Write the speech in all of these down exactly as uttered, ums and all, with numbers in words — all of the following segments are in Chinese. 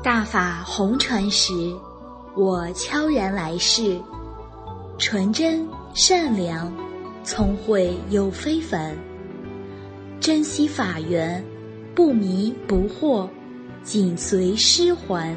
大法红传时，我悄然来世，纯真善良，聪慧又非凡，珍惜法缘，不迷不惑，紧随师还。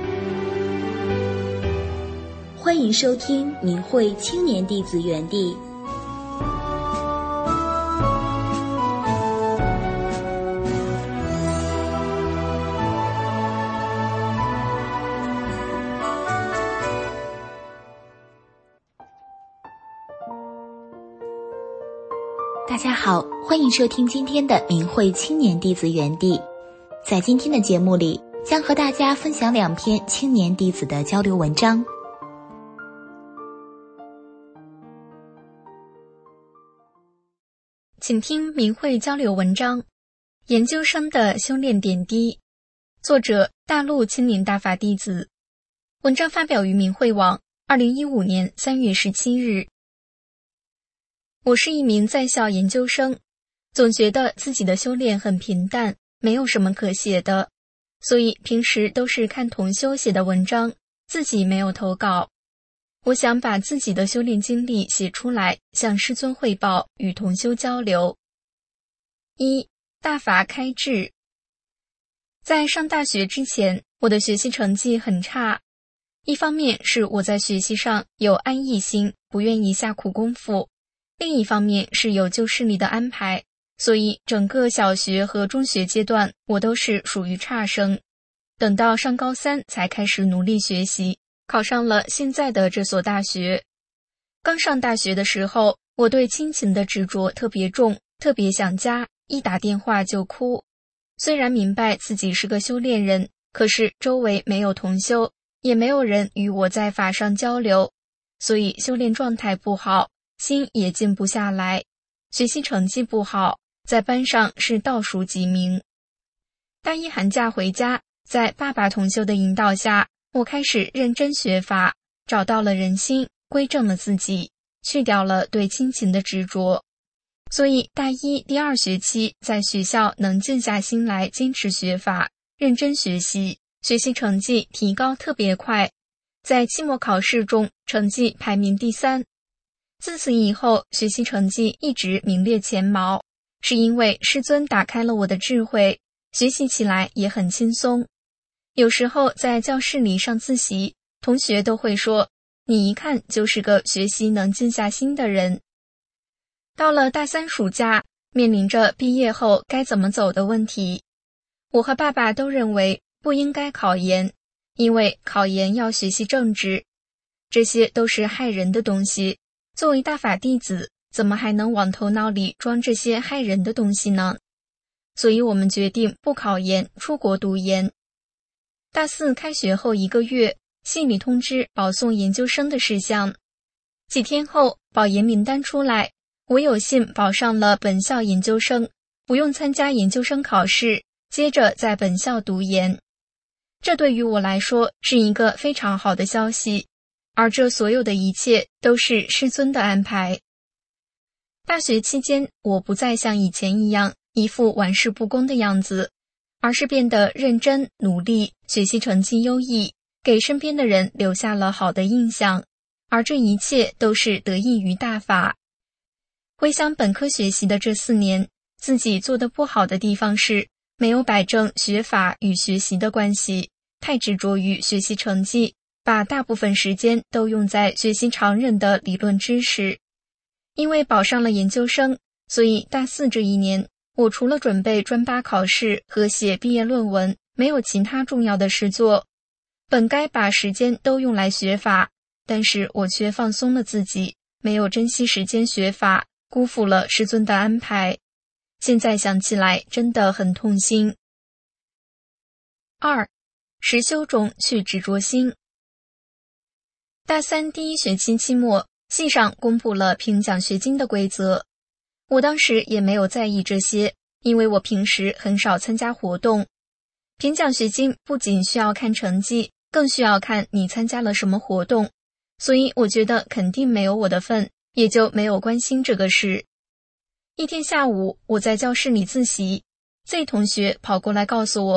欢迎收听明慧青年弟子园地。大家好，欢迎收听今天的明慧青年弟子园地。在今天的节目里，将和大家分享两篇青年弟子的交流文章。 请听明慧交流文章，研究生的修炼点滴，作者大陆青年大法弟子。文章发表于明慧网，二零一五年三月十七日。我是一名在校研究生，总觉得自己的修炼很平淡，没有什么可写的，所以平时都是看同修写的文章，自己没有投稿。我想把自己的修炼经历写出来，向师尊汇报，与同修交流。一、大法开智。在上大学之前，我的学习成绩很差。一方面是我在学习上有安逸心，不愿意下苦功夫；另一方面是有旧势力的安排，所以整个小学和中学阶段，我都是属于差生。等到上高三才开始努力学习，考上了现在的这所大学。刚上大学的时候，我对亲情的执着特别重，特别想家，一打电话就哭。虽然明白自己是个修炼人，可是周围没有同修，也没有人与我在法上交流，所以修炼状态不好，心也静不下来，学习成绩不好，在班上是倒数几名。大一寒假回家，在爸爸同修的引导下，我开始认真学法，找到了人心，归正了自己，去掉了对亲情的执着。所以大一第二学期在学校能静下心来坚持学法，认真学习，学习成绩提高特别快，在期末考试中成绩排名第三。自此以后，学习成绩一直名列前茅，是因为师尊打开了我的智慧，学习起来也很轻松。有时候在教室里上自习，同学都会说，你一看就是个学习能静下心的人。到了大三暑假，面临着毕业后该怎么走的问题，我和爸爸都认为不应该考研，因为考研要学习政治，这些都是害人的东西。作为大法弟子，怎么还能往头脑里装这些害人的东西呢？所以我们决定不考研，出国读研。大四开学后一个月，系里通知保送研究生的事项。几天后，保研名单出来，我有幸保上了本校研究生，不用参加研究生考试，接着在本校读研。这对于我来说是一个非常好的消息，而这所有的一切都是师尊的安排。大学期间，我不再像以前一样一副玩世不恭的样子，而是变得认真努力，学习成绩优异，给身边的人留下了好的印象，而这一切都是得益于大法。回想本科学习的这四年，自己做得不好的地方是没有摆正学法与学习的关系，太执着于学习成绩，把大部分时间都用在学习常人的理论知识。因为保上了研究生，所以大四这一年，我除了准备专八考试和写毕业论文，没有其他重要的事做。本该把时间都用来学法，但是我却放松了自己，没有珍惜时间学法，辜负了师尊的安排。现在想起来真的很痛心。二、实修中去执着心。大三第一学期期末，系上公布了评奖学金的规则。我当时也没有在意这些，因为我平时很少参加活动。评奖学金不仅需要看成绩，更需要看你参加了什么活动，所以我觉得肯定没有我的份，也就没有关心这个事。一天下午，我在教室里自习，Z同学跑过来告诉我，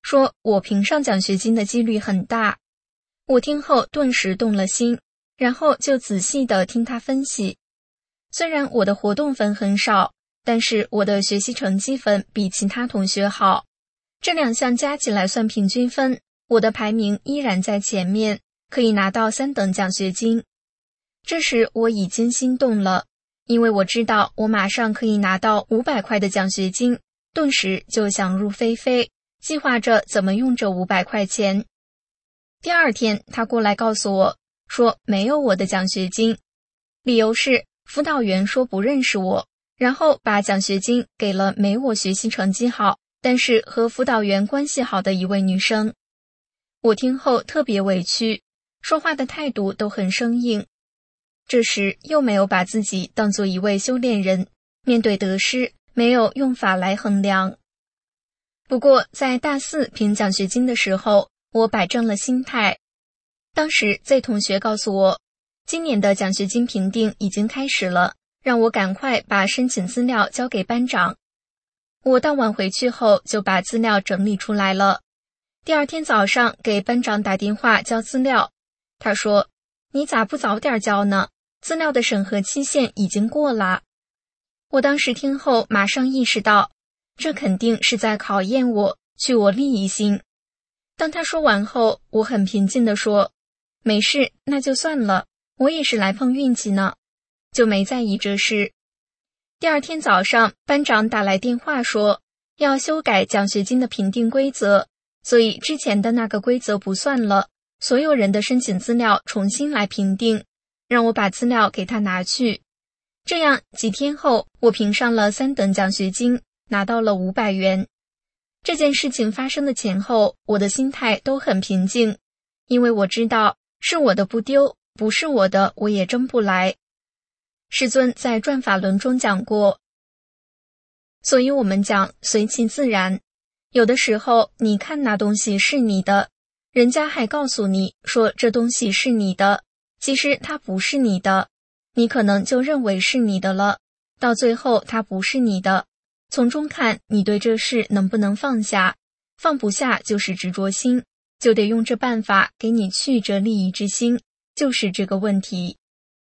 说我评上奖学金的几率很大。我听后顿时动了心，然后就仔细地听他分析。虽然我的活动分很少，但是我的学习成绩分比其他同学好，这两项加起来算平均分，我的排名依然在前面，可以拿到三等奖学金。这时我已经心动了，因为我知道我马上可以拿到五百块的奖学金，顿时就想入非非，计划着怎么用这五百块钱。第二天他过来告诉我，说没有我的奖学金，理由是辅导员说不认识我，然后把奖学金给了没我学习成绩好，但是和辅导员关系好的一位女生。我听后特别委屈，说话的态度都很生硬。这时又没有把自己当作一位修炼人，面对得失没有用法来衡量。不过在大四评奖学金的时候，我摆正了心态。当时 Z 同学告诉我，今年的奖学金评定已经开始了，让我赶快把申请资料交给班长。我当晚回去后就把资料整理出来了。第二天早上给班长打电话交资料，他说，你咋不早点交呢？资料的审核期限已经过了。我当时听后马上意识到，这肯定是在考验我，去我利益心。当他说完后，我很平静地说，没事，那就算了，我也是来碰运气呢，就没在意这事。第二天早上，班长打来电话说，要修改奖学金的评定规则，所以之前的那个规则不算了，所有人的申请资料重新来评定，让我把资料给他拿去。这样几天后，我评上了三等奖学金，拿到了五百元。这件事情发生的前后，我的心态都很平静，因为我知道是我的不丢，不是我的我也争不来。师尊在转法轮中讲过，所以我们讲随其自然。有的时候你看那东西是你的，人家还告诉你说这东西是你的，其实它不是你的，你可能就认为是你的了，到最后它不是你的。从中看你对这事能不能放下，放不下就是执着心，就得用这办法给你去这利益之心，就是这个问题。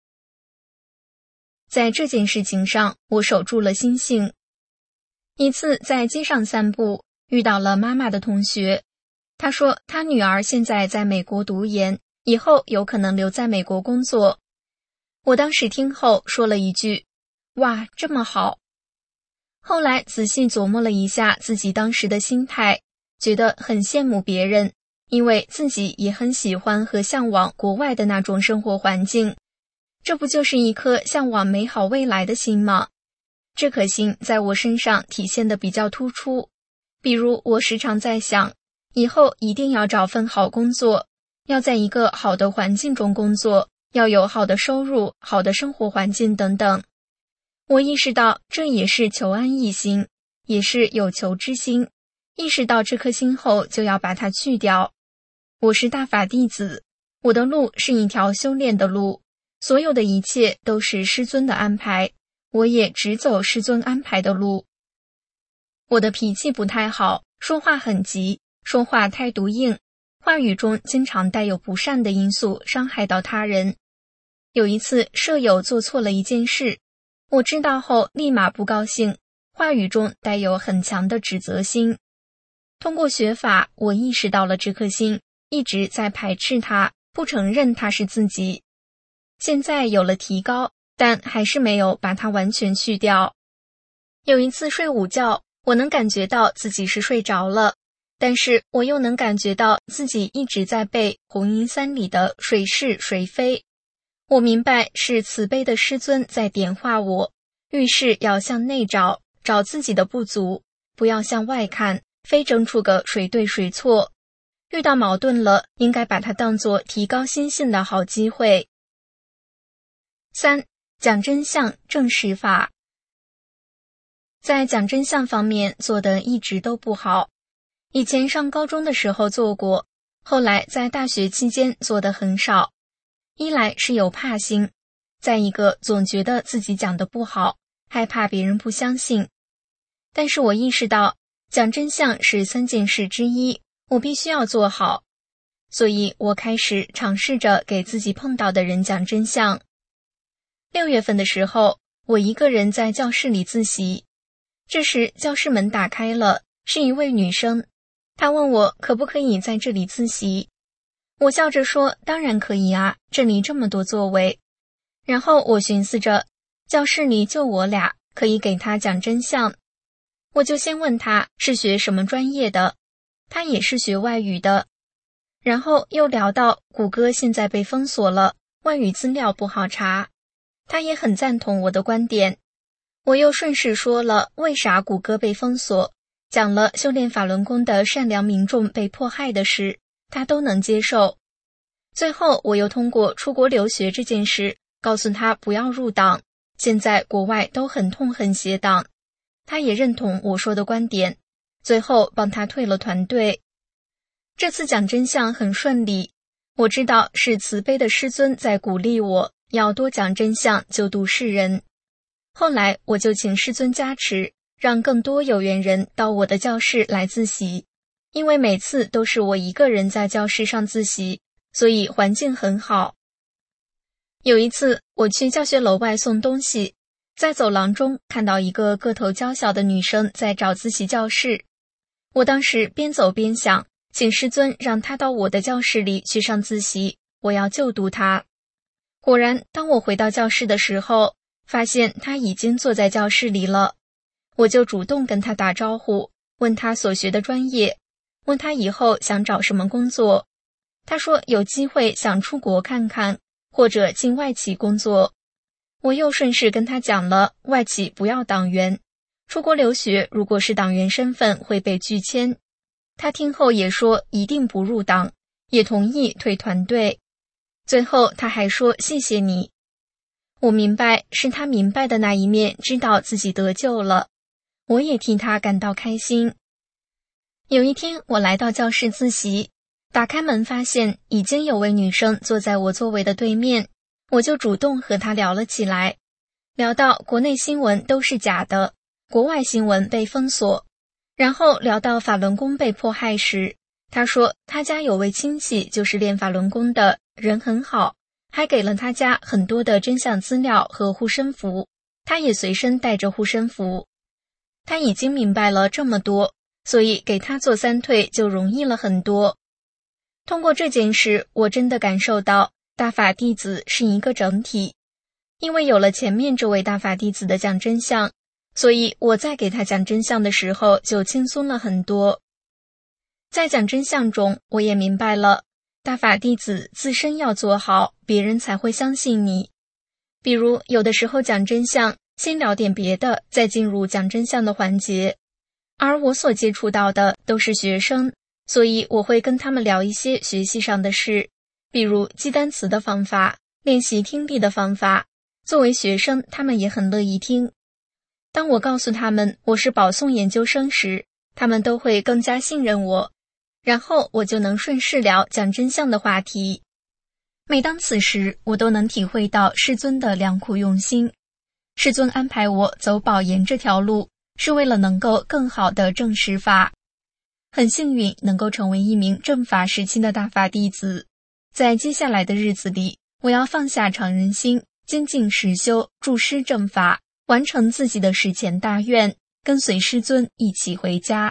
在这件事情上，我守住了心性。一次在街上散步，遇到了妈妈的同学，她说她女儿现在在美国读研，以后有可能留在美国工作。我当时听后说了一句，哇，这么好。后来仔细琢磨了一下自己当时的心态，觉得很羡慕别人，因为自己也很喜欢和向往国外的那种生活环境。这不就是一颗向往美好未来的心吗？这颗心在我身上体现得比较突出。比如我时常在想，以后一定要找份好工作，要在一个好的环境中工作，要有好的收入、好的生活环境等等。我意识到这也是求安逸心，也是有求之心，意识到这颗心后就要把它去掉。我是大法弟子，我的路是一条修炼的路，所有的一切都是师尊的安排，我也只走师尊安排的路。我的脾气不太好，说话很急，说话态度硬，话语中经常带有不善的因素，伤害到他人。有一次舍友做错了一件事，我知道后立马不高兴，话语中带有很强的指责心。通过学法，我意识到了这颗心一直在排斥它，不承认它是自己。现在有了提高，但还是没有把它完全去掉。有一次睡午觉，我能感觉到自己是睡着了，但是我又能感觉到自己一直在背红阴三里的谁是谁非。我明白是慈悲的师尊在点化我，遇事要向内找，找自己的不足，不要向外看，非争出个谁对谁错。遇到矛盾了，应该把它当作提高心性的好机会。三、讲真相，正视法。在讲真相方面做得一直都不好，以前上高中的时候做过，后来在大学期间做得很少。一来是有怕心，再一个总觉得自己讲得不好，害怕别人不相信。但是我意识到，讲真相是三件事之一， 我必须要做好。所以我开始尝试着给自己碰到的人讲真相。六月份的时候，我一个人在教室里自习。这时教室门打开了，是一位女生。她问我可不可以在这里自习。我笑着说，当然可以啊，这里这么多座位。然后我寻思着，教室里就我俩，可以给她讲真相。我就先问她是学什么专业的，她也是学外语的。然后又聊到谷歌现在被封锁了，外语资料不好查。她也很赞同我的观点。我又顺势说了为啥谷歌被封锁，讲了修炼法轮功的善良民众被迫害的事，她都能接受。最后我又通过出国留学这件事，告诉她不要入党，现在国外都很痛恨邪党。她也认同我说的观点，最后帮她退了团队。这次讲真相很顺利，我知道是慈悲的师尊在鼓励我要多讲真相，救度世人。后来我就请师尊加持，让更多有缘人到我的教室来自习。因为每次都是我一个人在教室上自习，所以环境很好。有一次我去教学楼外送东西，在走廊中看到一个个头娇小的女生在找自习教室。我当时边走边想，请师尊让她到我的教室里去上自习，我要救度她。果然，当我回到教室的时候，发现她已经坐在教室里了。我就主动跟她打招呼，问她所学的专业，问她以后想找什么工作。她说有机会想出国看看，或者进外企工作。我又顺势跟她讲了外企不要党员，出国留学如果是党员身份会被拒签。她听后也说一定不入党，也同意退团队。最后她还说谢谢你。我明白是她明白的那一面知道自己得救了，我也替她感到开心。有一天我来到教室自习，打开门发现已经有位女生坐在我座位的对面，我就主动和她聊了起来，聊到国内新闻都是假的，国外新闻被封锁。然后聊到法轮功被迫害时，她说她家有位亲戚就是练法轮功的，人很好，还给了她家很多的真相资料和护身符，她也随身带着护身符。她已经明白了这么多，所以给她做三退就容易了很多。通过这件事，我真的感受到大法弟子是一个整体，因为有了前面这位大法弟子的讲真相，所以我在给他讲真相的时候就轻松了很多。在讲真相中，我也明白了，大法弟子自身要做好，别人才会相信你。比如有的时候讲真相，先聊点别的，再进入讲真相的环节。而我所接触到的都是学生，所以我会跟他们聊一些学习上的事，比如记单词的方法，练习听力的方法。作为学生，他们也很乐意听。当我告诉他们我是保送研究生时，他们都会更加信任我，然后我就能顺势聊讲真相的话题。每当此时，我都能体会到师尊的良苦用心。师尊安排我走保研这条路，是为了能够更好地证实法。很幸运能够成为一名正法时期的大法弟子。在接下来的日子里，我要放下常人心，精进实修，助师正法，完成自己的史前大愿，跟随师尊一起回家。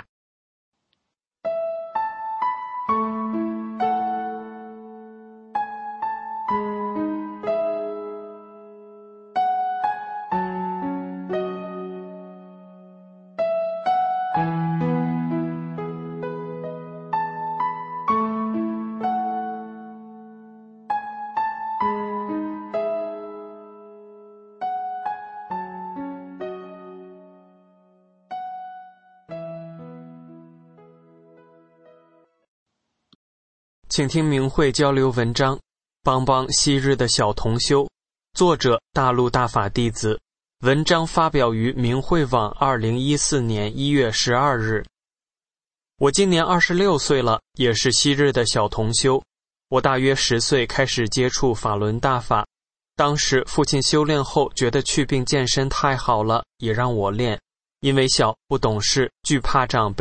请听明慧交流文章，帮帮昔日的小同修，作者大陆大法弟子，文章发表于明慧网二零一四年一月十二日。我今年二十六岁了，也是昔日的小同修。我大约十岁开始接触法轮大法，当时父亲修炼后觉得祛病健身太好了，也让我练。因为小不懂事，惧怕长辈，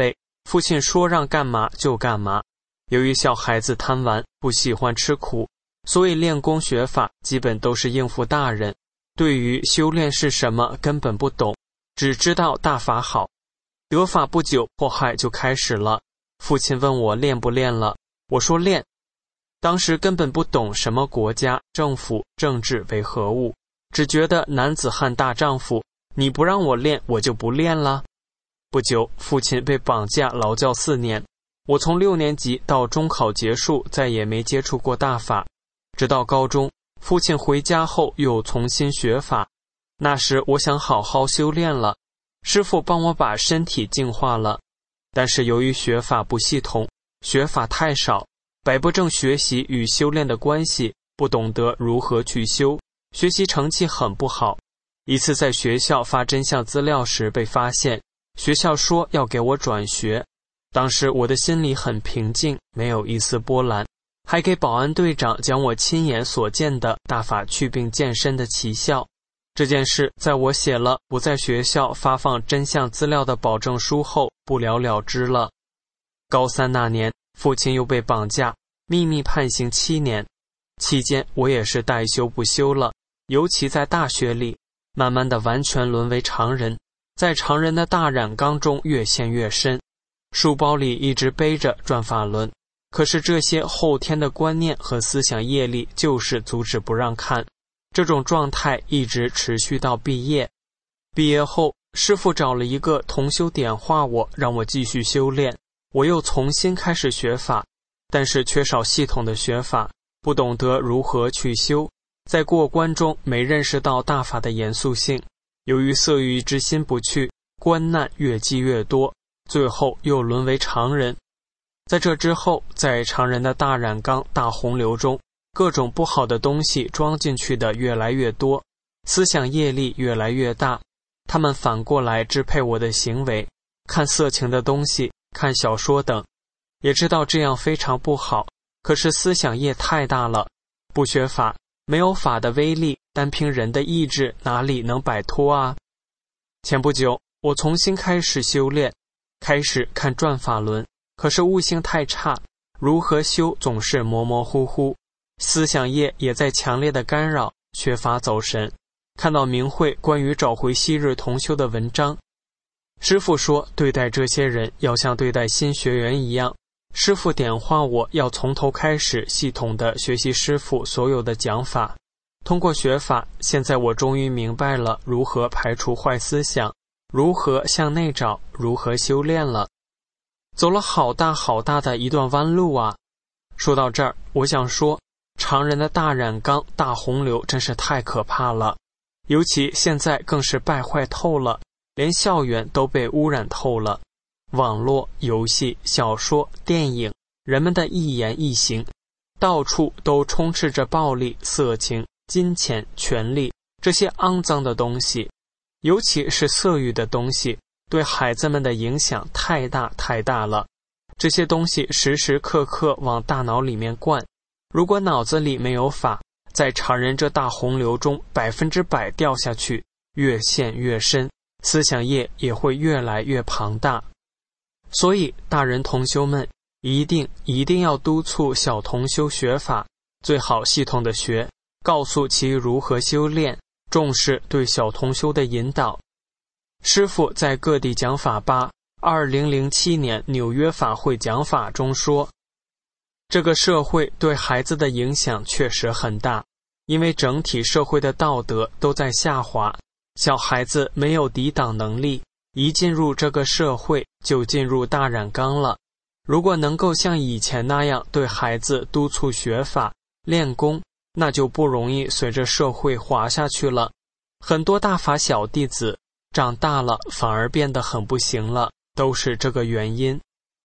父亲说让干嘛就干嘛。由于小孩子贪玩，不喜欢吃苦，所以练功学法基本都是应付大人，对于修炼是什么根本不懂，只知道大法好。得法不久，迫害就开始了。父亲问我练不练了，我说练。当时根本不懂什么国家、政府、政治为何物，只觉得男子汉大丈夫，你不让我练，我就不练了。不久，父亲被绑架劳教四年，我从六年级到中考结束，再也没接触过大法。直到高中，父亲回家后又重新学法。那时我想好好修炼了，师父帮我把身体净化了。但是由于学法不系统，学法太少，摆不正学习与修炼的关系，不懂得如何去修，学习成绩很不好。一次在学校发真相资料时被发现，学校说要给我转学。当时我的心里很平静，没有一丝波澜，还给保安队长讲我亲眼所见的大法祛病健身的奇效。这件事在我写了不在学校发放真相资料的保证书后不了了之了。高三那年，父亲又被绑架，秘密判刑七年。期间我也是代修不修了，尤其在大学里，慢慢的完全沦为常人，在常人的大染缸中越陷越深。书包里一直背着转法轮，可是这些后天的观念和思想业力就是阻止不让看。这种状态一直持续到毕业。毕业后，师父找了一个同修点化我，让我继续修炼。我又重新开始学法，但是缺少系统的学法，不懂得如何去修，在过关中没认识到大法的严肃性。由于色欲之心不去，关难越积越多，最后又沦为常人。在这之后，在常人的大染缸、大洪流中，各种不好的东西装进去的越来越多，思想业力越来越大，他们反过来支配我的行为，看色情的东西，看小说等。也知道这样非常不好，可是思想业太大了，不学法，没有法的威力，单凭人的意志哪里能摆脱啊？前不久，我重新开始修炼，开始看转法轮，可是悟性太差，如何修总是模模糊糊，思想业也在强烈的干扰，缺乏走神。看到明慧关于找回昔日同修的文章，师父说对待这些人要像对待新学员一样。师父点化我要从头开始系统的学习师父所有的讲法。通过学法，现在我终于明白了如何排除坏思想，如何向内找，如何修炼了。走了好大好大的一段弯路啊！说到这儿，我想说，常人的大染缸、大洪流真是太可怕了，尤其现在更是败坏透了，连校园都被污染透了。网络、游戏、小说、电影，人们的一言一行，到处都充斥着暴力、色情、金钱、权力这些肮脏的东西，尤其是色欲的东西，对孩子们的影响太大太大了。这些东西时时刻刻往大脑里面灌，如果脑子里没有法，在常人这大洪流中百分之百掉下去，越陷越深，思想业也会越来越庞大。所以大人同修们一定一定要督促小同修学法，最好系统的学，告诉其如何修炼，重视对小同修的引导。师父在各地讲法吧二零零七年纽约法会讲法中说，这个社会对孩子的影响确实很大，因为整体社会的道德都在下滑，小孩子没有抵挡能力，一进入这个社会就进入大染缸了。如果能够像以前那样对孩子督促学法、练功，那就不容易随着社会滑下去了。很多大法小弟子长大了反而变得很不行了，都是这个原因。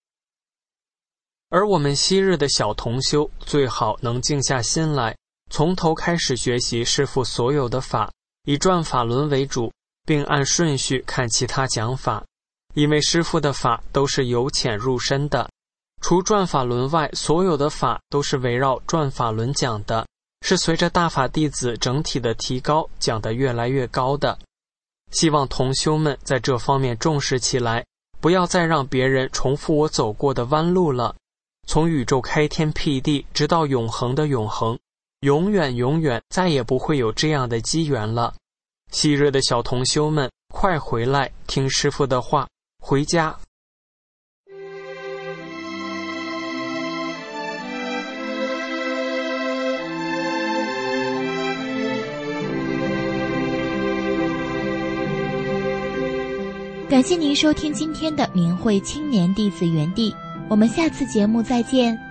而我们昔日的小同修最好能静下心来，从头开始学习师父所有的法，以转法轮为主，并按顺序看其他讲法，因为师父的法都是由浅入深的，除转法轮外，所有的法都是围绕转法轮讲的，是随着大法弟子整体的提高讲得越来越高的。希望同修们在这方面重视起来， 不要再让别人重复我走过的弯路了。从宇宙开天辟地直到永恒的永恒，永远永远再也不会有这样的机缘了。昔日的小同修们，快回来听师父的话，回家。 感谢您收听今天的明慧青年弟子园地，我们下次节目再见。